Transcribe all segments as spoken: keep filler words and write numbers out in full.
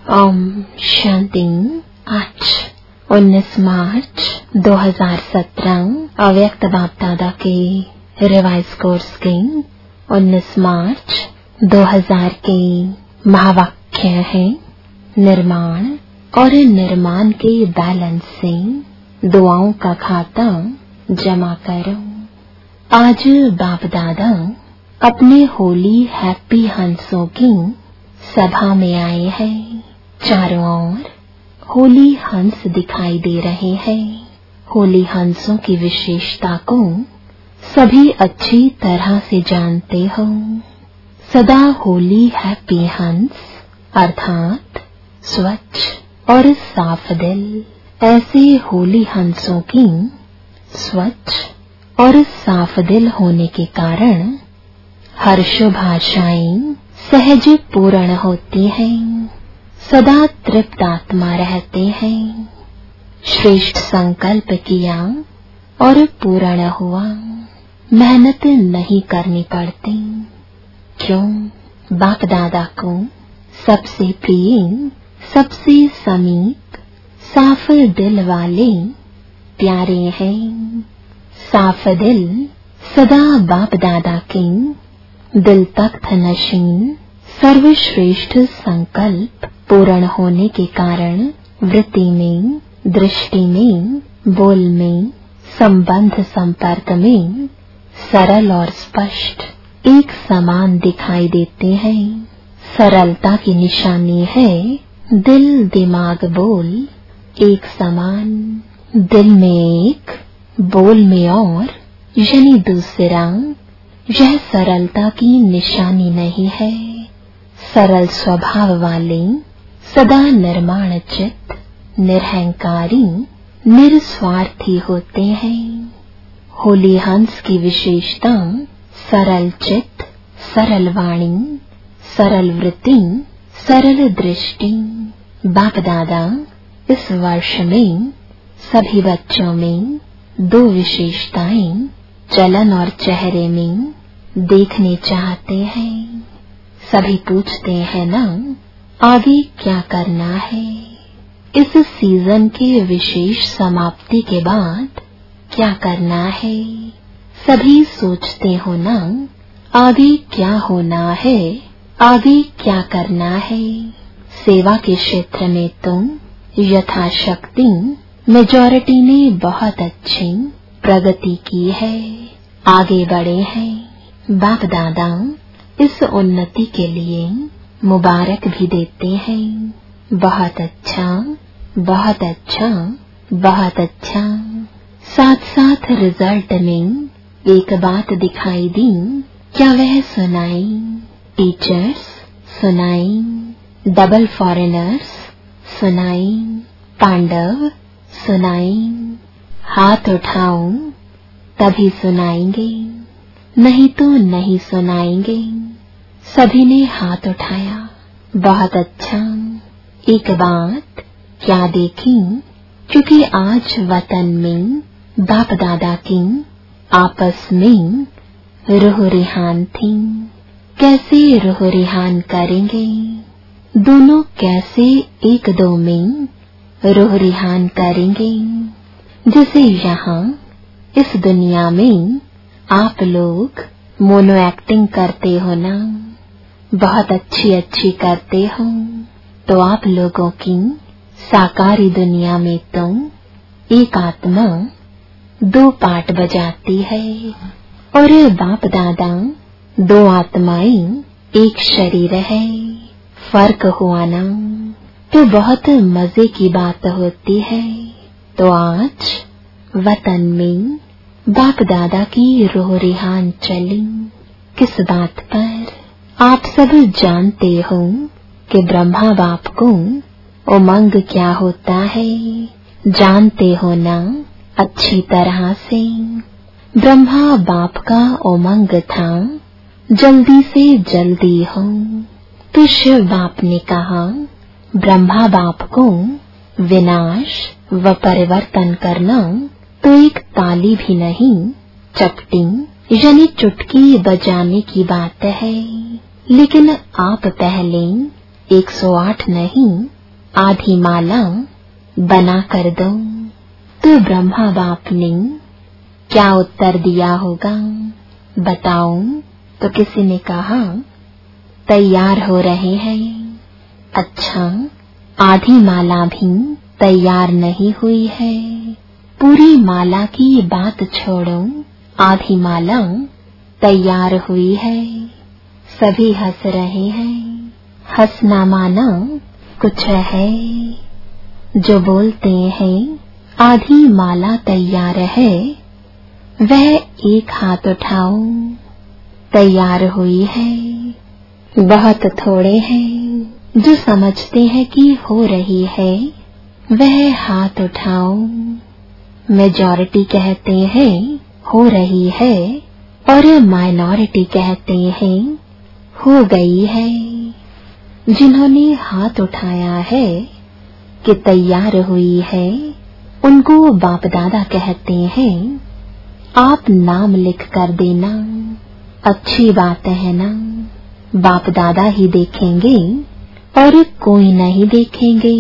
ओम शांति। आज उन्नीस मार्च दो हज़ार सत्रह अव्यक्त बाप दादा के रिवाइज कोर्स के उन्नीस मार्च दो हज़ार के महावाक्य है, निर्माण और निर्माण के बैलेंस से दुआओं का खाता जमा करो। आज बाप दादा अपने होली हैप्पी हंसों की सभा में आए हैं। चारों ओर होली हंस दिखाई दे रहे हैं। होली हंसों की विशेषता को सभी अच्छी तरह से जानते हो। सदा होली हैप्पी हंस अर्थात स्वच्छ और साफ दिल। ऐसे होली हंसों की स्वच्छ और साफ दिल होने के कारण हर्ष भाषाएं सहज पूर्ण होती हैं, सदा तृप्त आत्मा रहते हैं। श्रेष्ठ संकल्प किया और पूर्ण हुआ, मेहनत नहीं करनी पड़ती। क्यों? बाप दादा को सबसे प्रिय, सबसे समीप, साफ दिल वाले प्यारे हैं। साफ दिल सदा बाप दादा के दिल तख्त नशीन सर्वश्रेष्ठ संकल्प पूर्ण होने के कारण वृत्ति में, दृष्टि में, बोल में, संबंध संपर्क में सरल और स्पष्ट एक समान दिखाई देते हैं। सरलता की निशानी है दिल, दिमाग, बोल एक समान। दिल में एक, बोल में और, यानी दूसरा। यह सरलता की निशानी नहीं है। सरल स्वभाव वाले सदा निर्माण चित्त, निरहंकारी, निस्वार्थी होते हैं। होली हंस की विशेषता सरल चित्त, सरल वाणी, सरल वृत्ति, सरल दृष्टि। बाप दादा इस वर्ष में सभी बच्चों में दो विशेषताएं चलन और चेहरे में देखने चाहते हैं। सभी पूछते हैं ना, आगे क्या करना है? इस सीजन के विशेष समाप्ति के बाद क्या करना है? सभी सोचते हो ना, आगे क्या होना है, आगे क्या करना है? सेवा के क्षेत्र में तुम यथाशक्ति मेजॉरिटी ने बहुत अच्छी प्रगति की है, आगे बढ़े हैं। बाप दादा इस उन्नति के लिए मुबारक भी देते हैं। बहुत अच्छा, बहुत अच्छा, बहुत अच्छा। साथ साथ रिजल्ट में एक बात दिखाई दी, क्या वह सुनाई? टीचर्स सुनाई, डबल फॉरेनर्स सुनाई, पांडव सुनाई। हाथ उठाओ तभी सुनाएंगे, नहीं तो नहीं सुनाएंगे। सभी ने हाथ उठाया। बहुत अच्छा। एक बात क्या देखी, क्योंकि आज वतन में बाप दादा की आपस में रूह रिहान थी। कैसे रूह रिहान करेंगे? दोनों कैसे एक दो में रूह रिहान करेंगे? जैसे यहाँ इस दुनिया में आप लोग मोनो एक्टिंग करते हो ना, बहुत अच्छी अच्छी करते हो, तो आप लोगों की साकारी दुनिया में तो एक आत्मा दो पार्ट बजाती है और बाप दादा दो आत्माएं एक शरीर है। फर्क हुआ ना, तो बहुत मजे की बात होती है। तो आज वतन में बाप दादा की रूह रिहान चली। किस बात पर? आप सब जानते हो कि ब्रह्मा बाप को उमंग क्या होता है, जानते हो ना अच्छी तरह से। ब्रह्मा बाप का उमंग था जल्दी से जल्दी हो। तो शिव बाप ने कहा ब्रह्मा बाप को विनाश व परिवर्तन करना तो एक ताली भी नहीं, चपटी यानी चुटकी बजाने की बात है। लेकिन आप पहले एक सौ आठ नहीं आधी माला बना कर दो। तो ब्रह्मा बाप ने क्या उत्तर दिया होगा बताओ? तो किसी ने कहा तैयार हो रहे हैं। अच्छा, आधी माला भी तैयार नहीं हुई है। पूरी माला की बात छोड़ो, आधी माला तैयार हुई है। सभी हंस रहे हैं। हंसना माना कुछ है। जो बोलते हैं आधी माला तैयार है, वह एक हाथ उठाओ। तैयार हुई है। बहुत थोड़े हैं जो समझते हैं कि हो रही है, वह हाथ उठाओ। मेजॉरिटी कहते हैं हो रही है और माइनॉरिटी कहते हैं हो गई है। जिन्होंने हाथ उठाया है कि तैयार हुई है, उनको बाप दादा कहते हैं आप नाम लिख कर देना। अच्छी बात है ना। बाप दादा ही देखेंगे और कोई नहीं देखेंगे।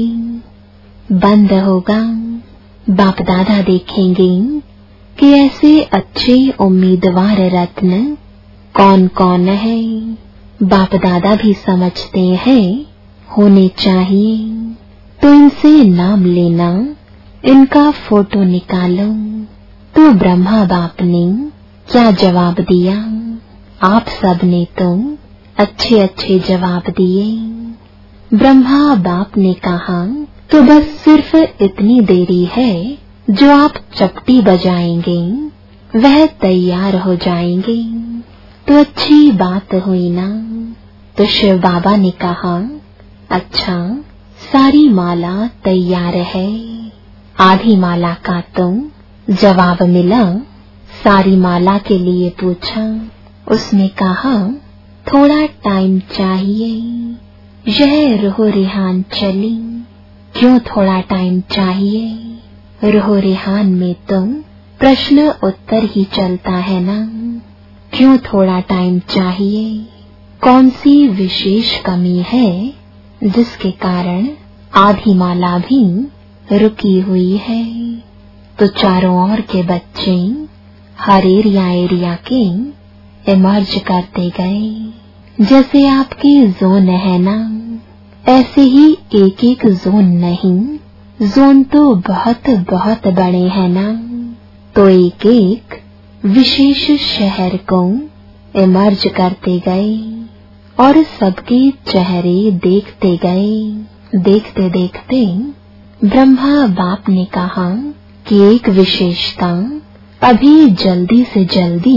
बंद होगा, बाप दादा देखेंगे कि ऐसे अच्छे उम्मीदवार रत्न कौन कौन है। बाप दादा भी समझते हैं होने चाहिए, तो इनसे नाम लेना, इनका फोटो निकालो। तो ब्रह्मा बाप ने क्या जवाब दिया? आप सब ने तो अच्छे अच्छे जवाब दिए। ब्रह्मा बाप ने कहा तो बस सिर्फ इतनी देरी है, जो आप चपटी बजाएंगे वह तैयार हो जाएंगे। तो अच्छी बात हुई ना। तो शिव बाबा ने कहा अच्छा, सारी माला तैयार है। आधी माला का तो जवाब मिला। सारी माला के लिए पूछा, उसने कहा थोड़ा टाइम चाहिए। यह रूह रिहान चली। क्यों थोड़ा टाइम चाहिए? रूह रिहान में तो प्रश्न उत्तर ही चलता है ना। क्यों थोड़ा टाइम चाहिए? कौन सी विशेष कमी है जिसके कारण आधी माला भी रुकी हुई है? तो चारों ओर के बच्चे हर एरिया एरिया के इमर्ज करते गए। जैसे आपके जोन है ना, ऐसे ही एक एक जोन नहीं, जोन तो बहुत बहुत बड़े हैं ना। तो एक एक विशेष शहर को इमर्ज करते गए और सबके चेहरे देखते गए। देखते देखते ब्रह्मा बाप ने कहा कि एक विशेषता अभी जल्दी से जल्दी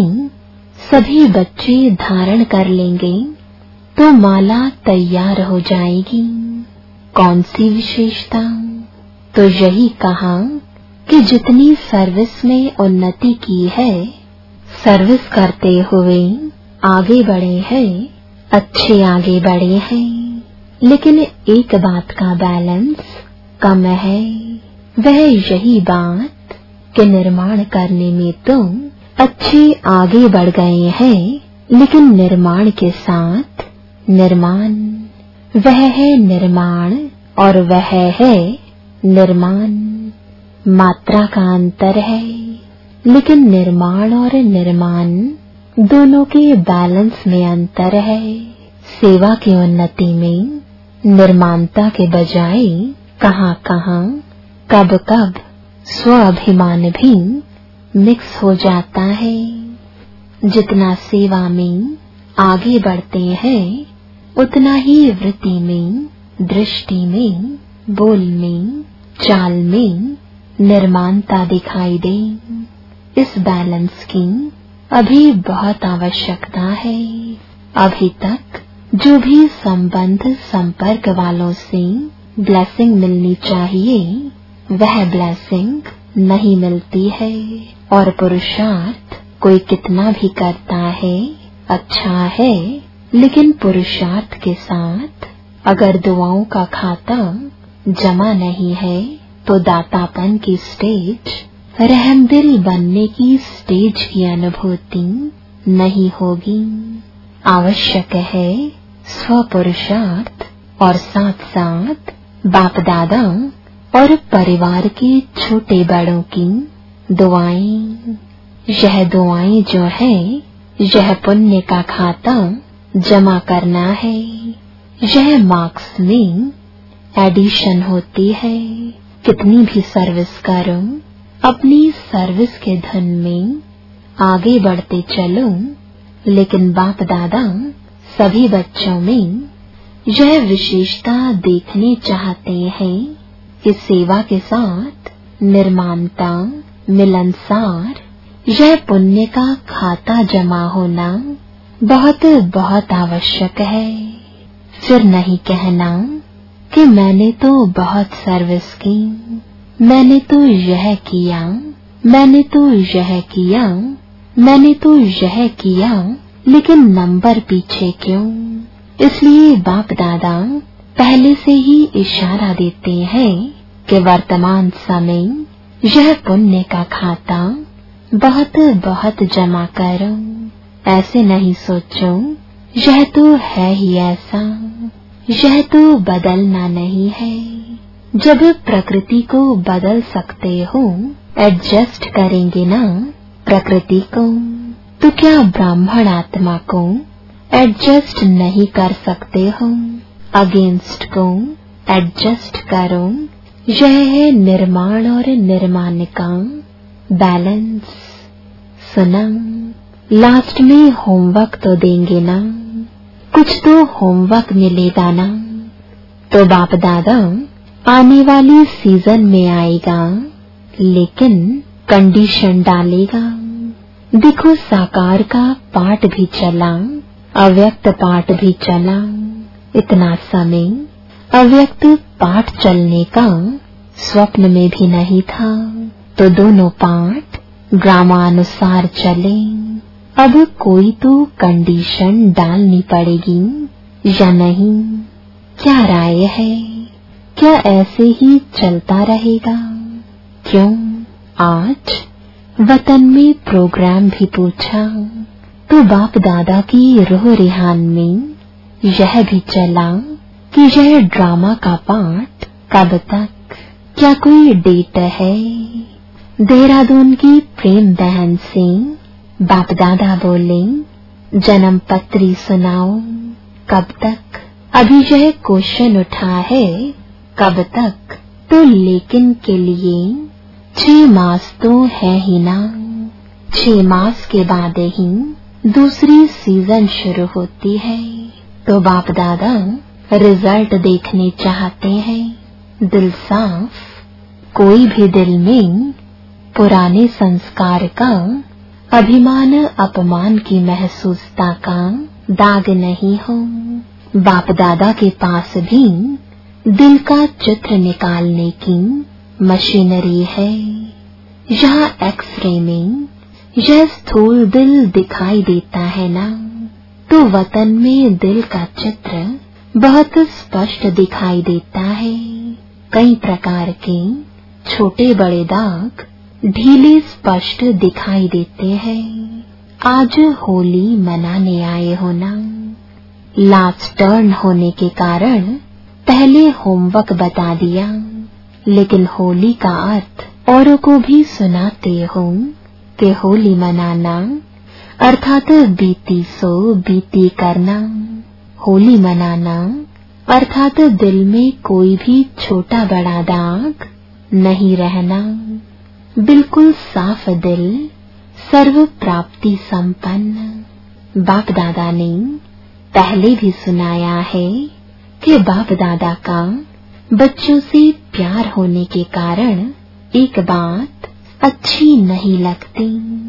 सभी बच्चे धारण कर लेंगे तो माला तैयार हो जाएगी। कौन सी विशेषता? तो यही कहा कि जितनी सर्विस में उन्नति की है, सर्विस करते हुए आगे बढ़े हैं, अच्छे आगे बढ़े हैं, लेकिन एक बात का बैलेंस कम है। वह यही बात कि निर्माण करने में तो अच्छे आगे बढ़ गए हैं, लेकिन निर्माण के साथ निर्माण, वह है निर्माण और वह है निर्माण। मात्रा का अंतर है, लेकिन निर्माण और निर्माण दोनों के बैलेंस में अंतर है। सेवा की उन्नति में निर्माणता के बजाय कहाँ कहाँ कब कब स्वाभिमान भी मिक्स हो जाता है। जितना सेवा में आगे बढ़ते हैं, उतना ही वृत्ति में, दृष्टि में, बोल में, चाल में निर्माणता दिखाई दे। इस बैलेंस की अभी बहुत आवश्यकता है। अभी तक जो भी संबंध संपर्क वालों से ब्लेसिंग मिलनी चाहिए, वह ब्लेसिंग नहीं मिलती है। और पुरुषार्थ कोई कितना भी करता है अच्छा है, लेकिन पुरुषार्थ के साथ अगर दुआओं का खाता जमा नहीं है, तो दातापन की स्टेज, रहमदिल बनने की स्टेज की अनुभूति नहीं होगी। आवश्यक है स्वपुरुषार्थ और साथ साथ बाप दादा और परिवार के छोटे बड़ों की दुआएं। यह दुआएं जो है यह पुण्य का खाता जमा करना है। यह मार्क्स में एडिशन होती है। कितनी भी सर्विस करो, अपनी सर्विस के धन में आगे बढ़ते चलो, लेकिन बाप दादा सभी बच्चों में यह विशेषता देखने चाहते हैं कि सेवा के साथ निर्माणता, मिलनसार यह पुण्य का खाता जमा होना बहुत बहुत आवश्यक है। फिर नहीं कहना कि मैंने तो बहुत सर्विस की, मैंने तो यह किया, मैंने तो यह किया, मैंने तो यह किया, लेकिन नंबर पीछे क्यों। इसलिए बाप दादा पहले से ही इशारा देते हैं कि वर्तमान समय यह पुण्य का खाता बहुत बहुत जमा करो। ऐसे नहीं सोचो यह तो है ही ऐसा, यह तो बदलना नहीं है। जब प्रकृति को बदल सकते हो, एडजस्ट करेंगे ना प्रकृति को, तो क्या ब्राह्मण आत्मा को एडजस्ट नहीं कर सकते हो। अगेंस्ट को एडजस्ट करो। यह है निर्माण और निर्माण का बैलेंस। सुना, लास्ट में होमवर्क तो देंगे ना, कुछ तो होमवर्क मिलेगा ना। तो बाप दादा आने वाली सीजन में आएगा, लेकिन कंडीशन डालेगा। देखो साकार का पाठ भी चला, अव्यक्त पाठ भी चला। इतना समय अव्यक्त पाठ चलने का स्वप्न में भी नहीं था। तो दोनों पाठ ग्रामानुसार चले। अब कोई तो कंडीशन डालनी पड़ेगी या नहीं। क्या राय है? क्या ऐसे ही चलता रहेगा? क्यों? आज वतन में प्रोग्राम भी पूछा तो बाप दादा की रूह रिहान में यह भी चला कि यह ड्रामा का पाठ कब तक, क्या कोई डेट है? देहरादून की प्रेम बहन से बाप दादा बोले, जन्म पत्री सुनाओ। कब तक? अभी यह क्वेश्चन उठा है, कब तक? तो लेकिन के लिए छह मास तो है ही ना। छह मास के बाद ही दूसरी सीजन शुरू होती है। तो बाप दादा रिजल्ट देखने चाहते हैं। दिल साफ, कोई भी दिल में पुराने संस्कार का अभिमान अपमान की महसूसता का दाग नहीं हो। बाप दादा के पास भी दिल का चित्र निकालने की मशीनरी है। यहाँ एक्सरे में यह स्थूल दिल दिखाई देता है ना, तो वतन में दिल का चित्र बहुत स्पष्ट दिखाई देता है। कई प्रकार के छोटे बड़े दाग ढीले स्पष्ट दिखाई देते हैं। आज होली मनाने आए हो ना, लास्ट टर्न होने के कारण पहले होमवर्क बता दिया, लेकिन होली का अर्थ औरों को भी सुनाते हो कि होली मनाना अर्थात बीती सो बीती करना। होली मनाना अर्थात दिल में कोई भी छोटा बड़ा दाग नहीं रहना। बिल्कुल साफ दिल, सर्व प्राप्ति संपन्न। बाप दादा ने पहले भी सुनाया है कि बाप दादा का बच्चों से प्यार होने के कारण एक बात अच्छी नहीं लगती,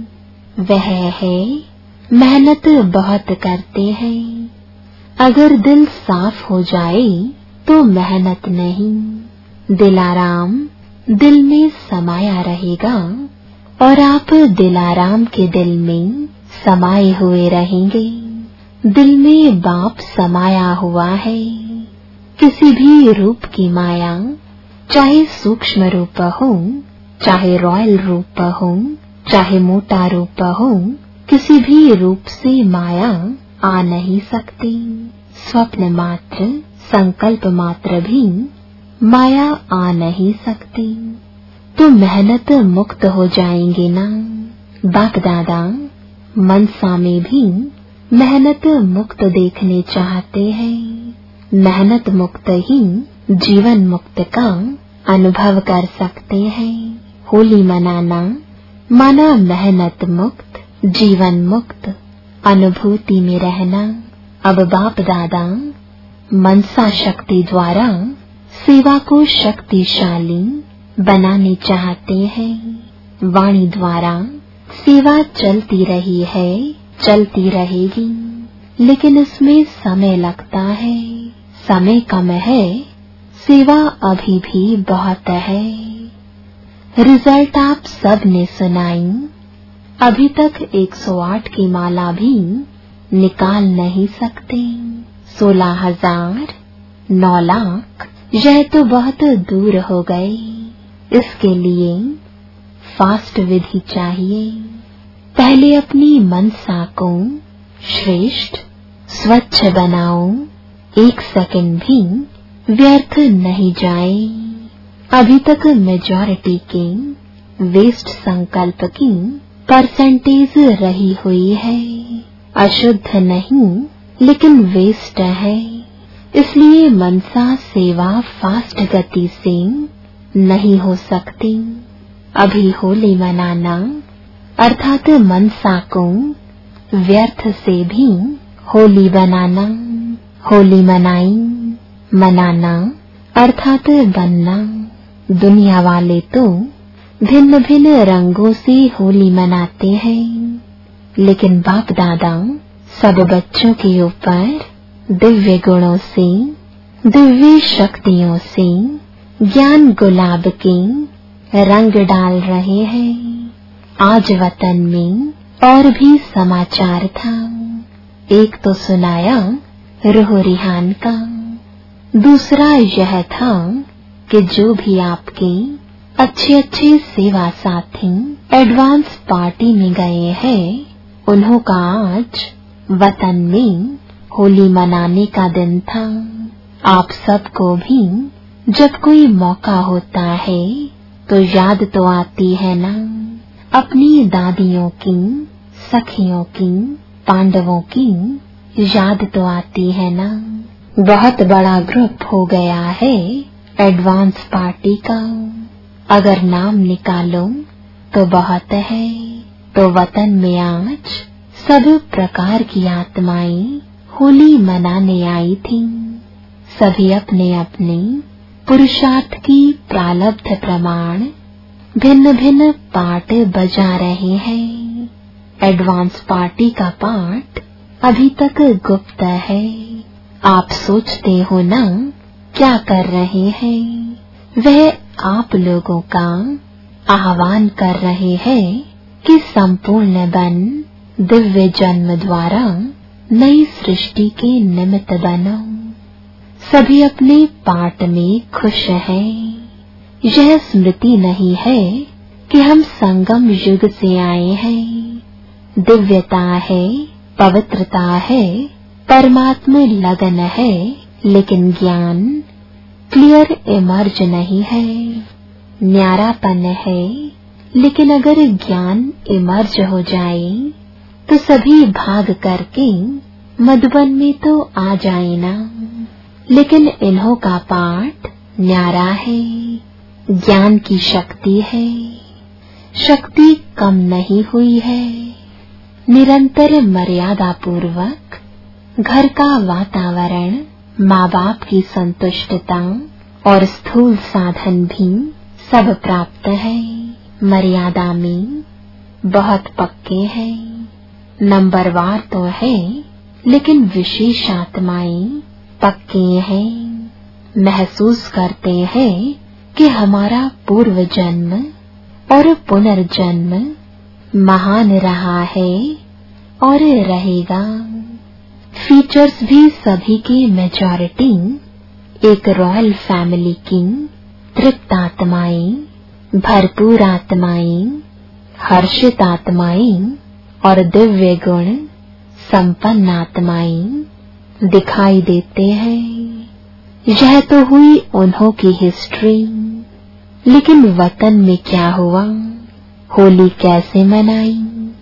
वह है मेहनत बहुत करते हैं। अगर दिल साफ हो जाए तो मेहनत नहीं, दिलाराम दिल में समाया रहेगा और आप दिलाराम के दिल में समाये हुए रहेंगे। दिल में बाप समाया हुआ है। किसी भी रूप की माया, चाहे सूक्ष्म रूप हो, चाहे रॉयल रूप हो, चाहे मोटा रूप हो, किसी भी रूप से माया आ नहीं सकती। स्वप्न मात्र, संकल्प मात्र भी माया आ नहीं सकती, तो मेहनत मुक्त हो जाएंगे ना। बाप दादा मनसा में भी मेहनत मुक्त देखने चाहते हैं। मेहनत मुक्त ही जीवन मुक्त का अनुभव कर सकते हैं। होली मनाना माना मेहनत मुक्त जीवन मुक्त अनुभूति में रहना। अब बाप दादा मनसा शक्ति द्वारा सेवा को शक्तिशाली बनाने चाहते हैं। वाणी द्वारा सेवा चलती रही है, चलती रहेगी, लेकिन इसमें समय लगता है। समय कम है, सेवा अभी भी बहुत है। रिजल्ट आप सब ने सुनाई। अभी तक एक सौ आठ की माला भी निकाल नहीं सकते। सोलह हजार, नौ लाख, यह तो बहुत दूर हो गए। इसके लिए फास्ट विधि चाहिए। पहले अपनी मनसा को श्रेष्ठ स्वच्छ बनाओ। एक सेकंड भी व्यर्थ नहीं जाए। अभी तक मेजॉरिटी के वेस्ट संकल्प की परसेंटेज रही हुई है। अशुद्ध नहीं, लेकिन वेस्ट है। इसलिए मनसा सेवा फास्ट गति से नहीं हो सकती। अभी होली मनाना अर्थात मनसा को व्यर्थ से भी होली बनाना। होली मनाई, मनाना अर्थात बनना। दुनिया वाले तो भिन्न भिन्न रंगों से होली मनाते हैं, लेकिन बाप दादा सब बच्चों के ऊपर दिव्य गुणों से, दिव्य शक्तियों से ज्ञान गुलाब के रंग डाल रहे हैं। आज वतन में और भी समाचार था। एक तो सुनाया रूह रिहान का, दूसरा यह था कि जो भी आपके अच्छे अच्छे सेवा साथी एडवांस पार्टी में गए हैं, उन्हों का आज वतन में होली मनाने का दिन था। आप सबको भी जब कोई मौका होता है तो याद तो आती है ना, अपनी दादियों की, सखियों की, पांडवों की याद तो आती है ना। बहुत बड़ा ग्रुप हो गया है एडवांस पार्टी का। अगर नाम निकालो तो बहुत है। तो वतन में आज सब प्रकार की आत्माएं होली मनाने आई थी। सभी अपने अपने पुरुषार्थ की प्रारब्ध प्रमाण भिन्न भिन्न पाठ बजा रहे हैं। एडवांस पार्टी का पाठ अभी तक गुप्त है। आप सोचते हो ना क्या कर रहे हैं? वह आप लोगों का आह्वान कर रहे हैं कि संपूर्ण बन दिव्य जन्म द्वारा नई सृष्टि के निमित्त बनो। सभी अपने पाठ में खुश हैं। यह स्मृति नहीं है कि हम संगम युग से आए हैं। दिव्यता है, पवित्रता है, परमात्मा लगन है, लेकिन ज्ञान क्लियर इमर्ज नहीं है। न्यारापन है, लेकिन अगर ज्ञान इमर्ज हो जाए तो सभी भाग करके मधुबन में तो आ जाए ना। लेकिन इन्हों का पाठ न्यारा है, ज्ञान की शक्ति है। शक्ति कम नहीं हुई है। निरंतर मर्यादा पूर्वक घर का वातावरण, माँ बाप की संतुष्टता और स्थूल साधन भी सब प्राप्त है। मर्यादा में बहुत पक्के हैं। नंबरवार तो है, लेकिन विशेष आत्माएं पक्के हैं। महसूस करते हैं कि हमारा पूर्व जन्म और पुनर्जन्म महान रहा है और रहेगा। फीचर्स भी सभी की मेजॉरिटी एक रॉयल फैमिली की तृप्त आत्माएं, भरपूर आत्माएं, हर्षित आत्माएं और दिव्य गुण संपन्न आत्माएं दिखाई देते हैं। यह तो हुई उन्हों की हिस्ट्री। लेकिन वतन में क्या हुआ, होली कैसे मनाई?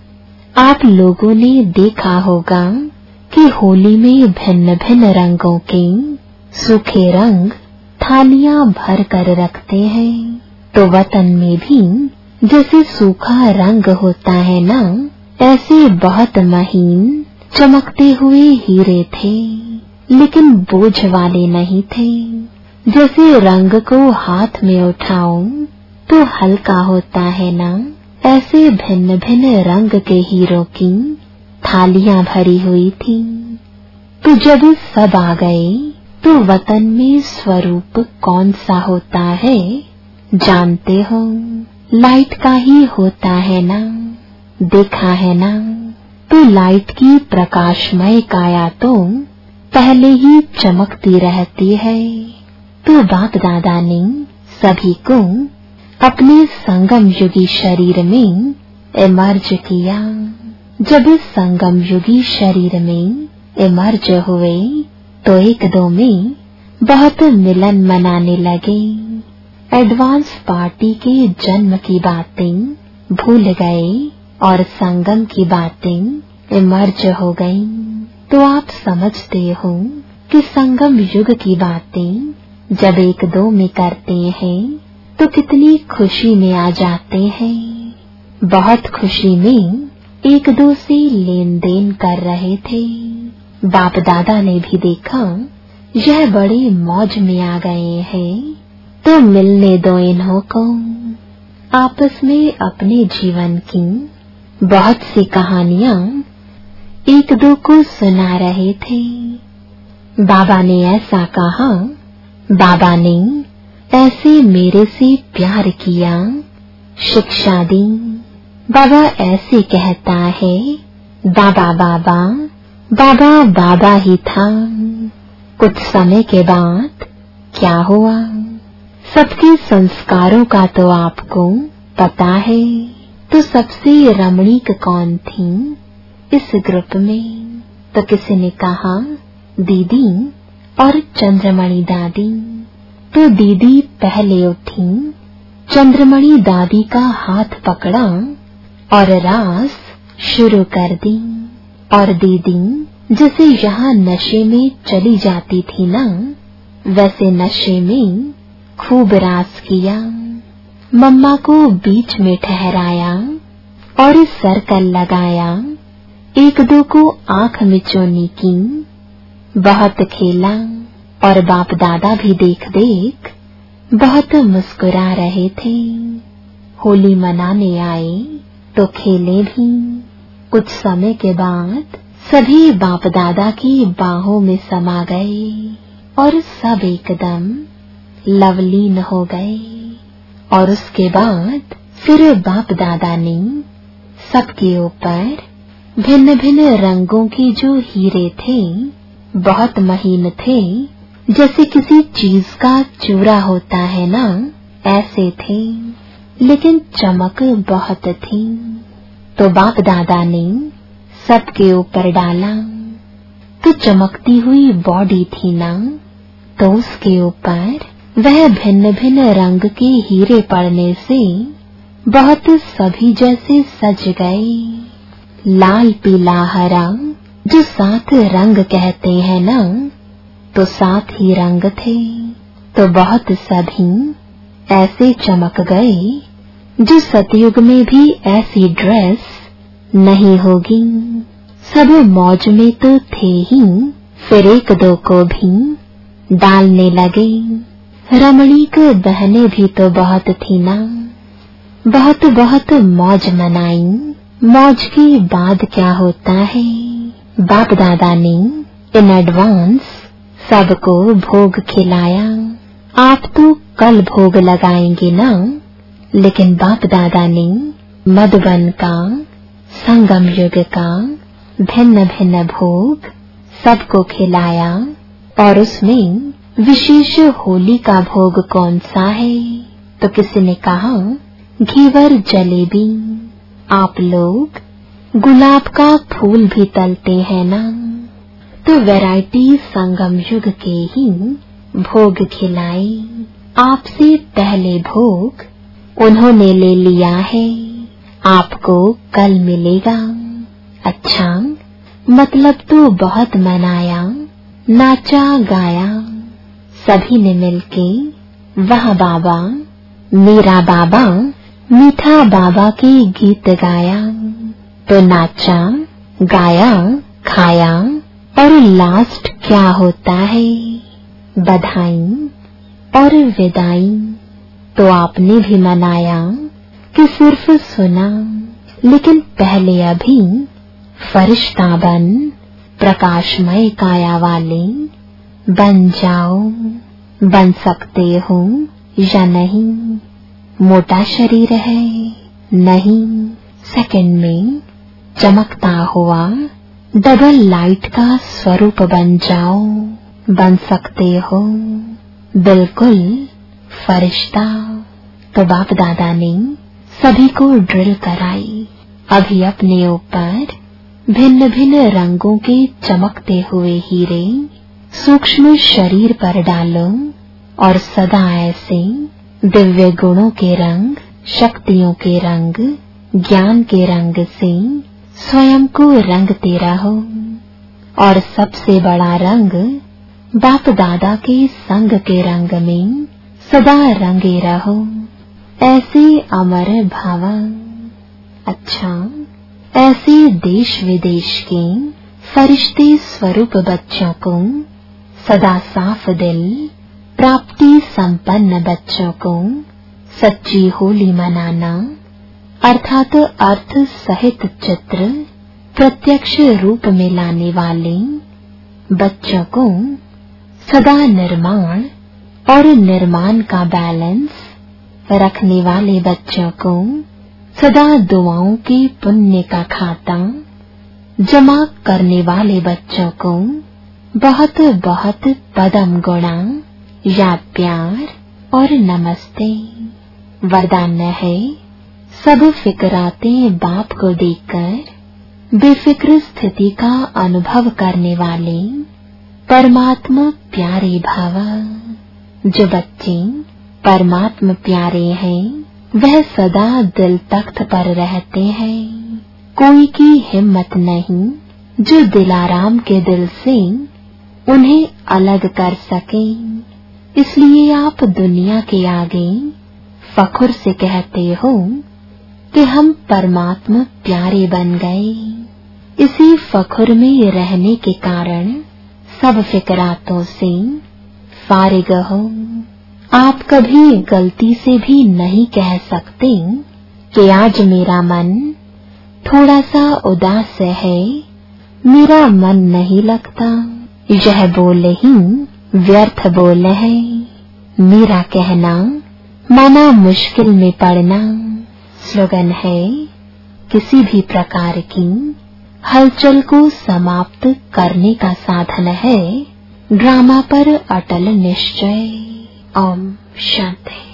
आप लोगों ने देखा होगा कि होली में भिन्न भिन्न रंगों के सूखे रंग थालियां भर कर रखते हैं। तो वतन में भी जैसे सूखा रंग होता है ना, ऐसे बहुत महीन चमकते हुए हीरे थे, लेकिन बोझ वाले नहीं थे। जैसे रंग को हाथ में उठाओ तो हल्का होता है ना, ऐसे भिन्न भिन्न रंग के हीरों की थालियां भरी हुई थी। तो जब सब आ गए तो वतन में स्वरूप कौन सा होता है जानते हो? लाइट का ही होता है ना, देखा है ना। तो लाइट की प्रकाशमय काया तो पहले ही चमकती रहती है। तो बाप दादा ने सभी को अपने संगम युगी शरीर में इमर्ज किया। जब इस संगम युगी शरीर में इमर्ज हुए तो एक दो में बहुत मिलन मनाने लगे। एडवांस पार्टी के जन्म की बातें भूल गए और संगम की बातें इमर्ज हो गईं। तो आप समझते हो कि संगम युग की बातें जब एक दो में करते हैं तो कितनी खुशी में आ जाते हैं। बहुत खुशी में एक दो से लेन देन कर रहे थे। बाप दादा ने भी देखा यह बड़ी मौज में आ गए हैं, तो मिलने दो इन्हों को। आपस में अपने जीवन की बहुत सी कहानियां एक दो को सुना रहे थे। बाबा ने ऐसा कहा, बाबा ने ऐसे मेरे से प्यार किया, शिक्षा दी। बाबा ऐसे कहता है, बाबा बाबा बाबा बाबा ही था। कुछ समय के बाद क्या हुआ? सबके संस्कारों का तो आपको पता है। तो सबसे रमणीक कौन थी इस ग्रुप में? तो किसी ने कहा दीदी और चंद्रमणि दादी। तो दीदी पहले उठी, चंद्रमणि दादी का हाथ पकड़ा और रास शुरू कर दी। और दीदी जैसे यहाँ नशे में चली जाती थी ना, वैसे नशे में खूब रास किया। मम्मा को बीच में ठहराया और सर्कल लगाया। एक दो को आंख मिचौनी की, बहुत खेला। और बाप दादा भी देख देख बहुत मुस्कुरा रहे थे। होली मनाने आए तो खेले भी। कुछ समय के बाद सभी बाप दादा की बाहों में समा गए और सब एकदम लवलीन हो गए। और उसके बाद फिर बाप दादा ने सबके ऊपर भिन्न भिन्न रंगों के जो हीरे थे, बहुत महीन थे, जैसे किसी चीज का चूरा होता है ना, ऐसे थे, लेकिन चमक बहुत थी। तो बाप दादा ने सबके ऊपर डाला। तो चमकती हुई बॉडी थी ना, तो उसके ऊपर वह भिन्न भिन्न रंग के हीरे पड़ने से बहुत सभी जैसे सज गए। लाल पीला हरा जो सात रंग कहते हैं ना, तो सात ही रंग थे। तो बहुत सभी ऐसे चमक गए जो सतयुग में भी ऐसी ड्रेस नहीं होगी। सब मौज में तो थे ही, फिर एक दो को भी डालने लगे। रमणीक बहनें भी तो बहुत थी ना, बहुत बहुत मौज मनाई। मौज के बाद क्या होता है? बाप दादा ने इन एडवांस सबको भोग खिलाया। आप तो कल भोग लगाएंगे ना, लेकिन बाप दादा ने मधुबन का, संगम युग का भिन्न भिन्न भोग सबको खिलाया। और उसमें विशेष होली का भोग कौन सा है? तो किसी ने कहा घीवर जलेबी। आप लोग गुलाब का फूल भी तलते हैं ना, तो वैरायटी संगम युग के ही भोग खिलाई। आपसे पहले भोग उन्होंने ले लिया है, आपको कल मिलेगा। अच्छा, मतलब तो बहुत मनाया, नाचा गाया, सभी ने मिलके वाह बाबा मेरा बाबा मीठा बाबा के गीत गाया। तो नाचा गाया खाया और लास्ट क्या होता है, बधाई और विदाई। तो आपने भी मनाया कि सिर्फ सुना, लेकिन पहले अभी फरिश्ता बन प्रकाशमय काया वाले बन जाओ। बन सकते हो या नहीं, मोटा शरीर है नहीं, सेकंड में चमकता हुआ डबल लाइट का स्वरूप बन जाओ। बन सकते हो बिल्कुल फरिश्ता। तो बाप दादा ने सभी को ड्रिल कराई। अभी अपने ऊपर भिन्न भिन्न रंगों के चमकते हुए हीरे सूक्ष्म शरीर पर डालो और सदा ऐसे दिव्य गुणों के रंग, शक्तियों के रंग, ज्ञान के रंग से स्वयं को रंगते रहो। और सबसे बड़ा रंग बाप दादा के संग के रंग में सदा रंगे रहो, ऐसे अमर भावा। अच्छा, ऐसे देश विदेश के फरिश्ते स्वरूप बच्चों को सदा साफ दिल, प्राप्ति संपन्न बच्चों को सच्ची होली मनाना, अर्थात अर्थ सहित चित्र प्रत्यक्ष रूप में लाने वाले बच्चों को सदा निर्माण और निर्माण का बैलेंस रखने वाले बच्चों को सदा दुआओं के पुण्य का खाता जमा करने वाले बच्चों को बहुत बहुत पदम गुणा या प्यार और नमस्ते। वरदान है, सब फिक्रातें बाप को देखकर बेफिक्र स्थिति का अनुभव करने वाले परमात्मा प्यारे भावा। जो बच्चे परमात्मा प्यारे हैं वह सदा दिल तख्त पर रहते हैं। कोई की हिम्मत नहीं जो दिलाराम के दिल से उन्हें अलग कर सके। इसलिए आप दुनिया के आगे फख्र से कहते हो कि हम परमात्मा प्यारे बन गए। इसी फख्र में रहने के कारण सब फिक्रातों से फारिग हो। आप कभी गलती से भी नहीं कह सकते कि आज मेरा मन थोड़ा सा उदास है, मेरा मन नहीं लगता। यह बोल ही व्यर्थ बोल है। मेरा कहना माना मुश्किल में पड़ना। स्लोगन है, किसी भी प्रकार की हलचल को समाप्त करने का साधन है ड्रामा पर अटल निश्चय। ओम शांति।